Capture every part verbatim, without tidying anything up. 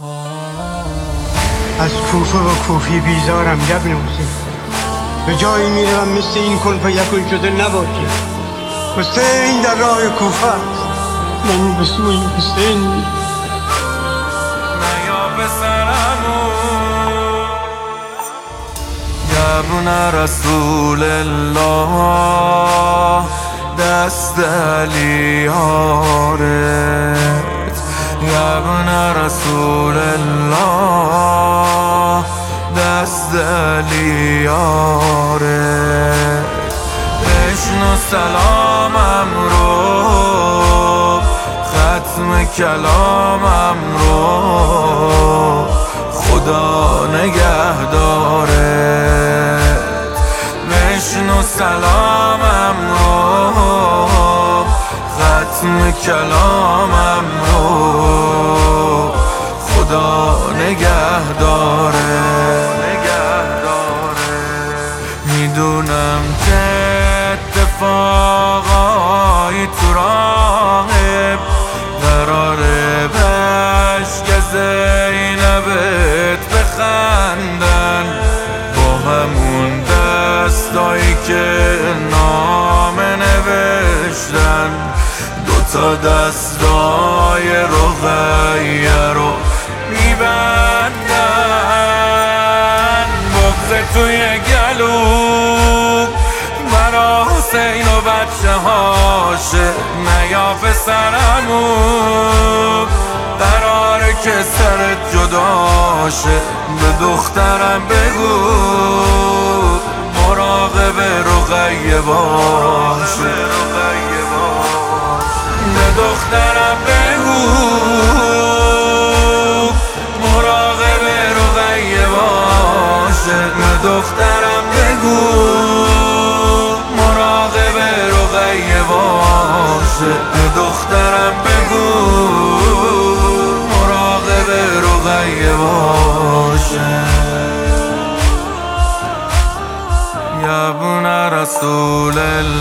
از کوفه و کوفی بیزارم ابن حسین، به جایی میروم مثل این کن فیکون شده نباشی. حسین در راه کوفه است، من به سوی حسین میرم. نیا پسرمون یبن رسول الله، دست علی آرد. یبن رسول الله، دست علی آرد. بشنو سلامم رو، ختم کلامم رو، خدا نگهدارت. بشنو سلامم رو، ختم کلامم رو، خدا نگهدارت. میدونم که اتفاقای تو راهب قراره بشک زینبت بخندن، با همون دستایی که نامه نوشتن. دوتا دستای رقیه رو میبندن، بغض توی گلو برا حسین و بچه هاشه. نیا پسرمون قراره که سرت جداشه. به دخترم بگو مراقب رقیه باشه. به دخترم بگو مراقب رقیه باشه. به دخترم بگو مراقب رقیه باشه. به دخترم بگو مراقب رقیه باشه. یبن رسول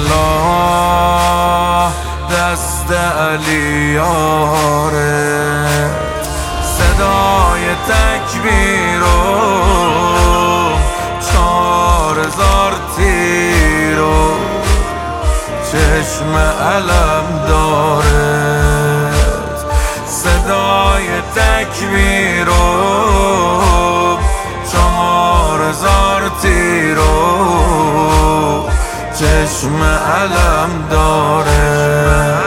الله، دست علی آرد. صدای تکبیر و چهار هزار تیر و چشم علم دارد. صدای تکبیر و چهار هزار تیر و چشم علم دارد.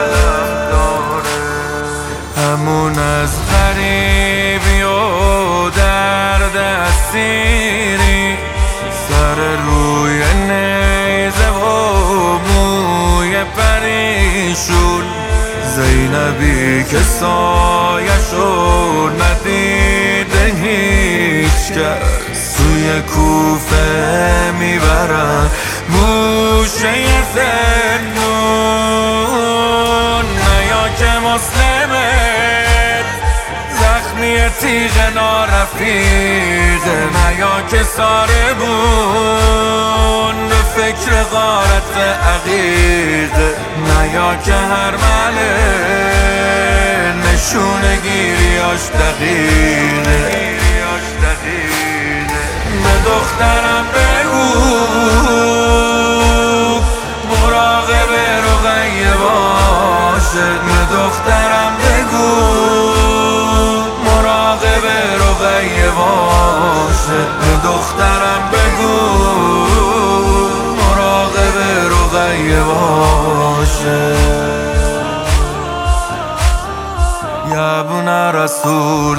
همون از غریبی و درد اسیری، سر روی نیزه و موی پریشون. زینبی که سایشو ندیده هیچ کس، سوی کوفه میبرن موشه زندون. نیا که مسلمت زخمی تیغ نارفیقه، نیا که ساربون به فکر غارت عقیقه. نیا که هر مله نشونه گیریاش دقیقه. به دخترم بگو مراقب رقیه باشه. به دخترم بگو مراقب رقیه باشه. به دخترم بگو مراقب رقیه باشه. یبن رسول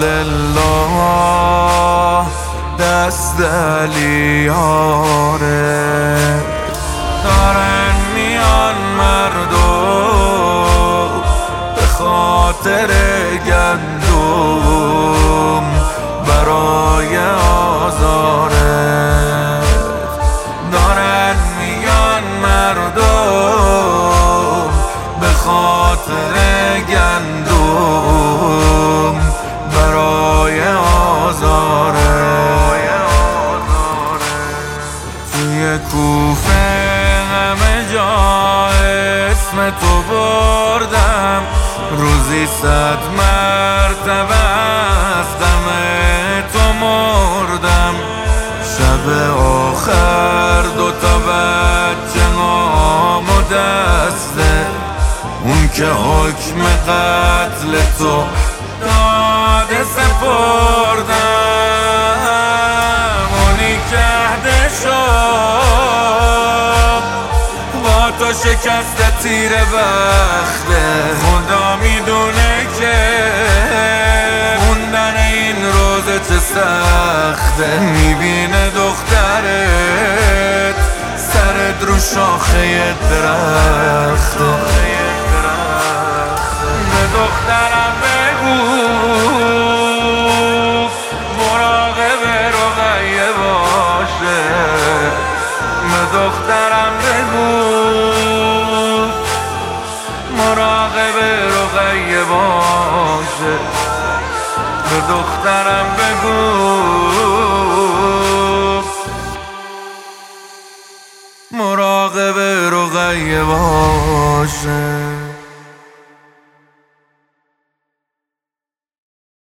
الله، دست علی آرد. دارن میان مردم به خاطر گندم برای آزارت. دارن میان مردم به خاطر گندم برای آزارت. توی کوفه همه جا اسم تو بردم، روزی صد مرتبه از غم که حکم قتل تو داده سپردم و نگهده شد با تو شکست تیر بخته. خدا میدونه که موندن این روزه چه سخته. میبینه دخترت سرت رو شاخه درخته. به دخترم بگو مراقب رقیه باشه. به دخترم بگو مراقب رقیه باشه. به دخترم بگو مراقب رقیه باشه.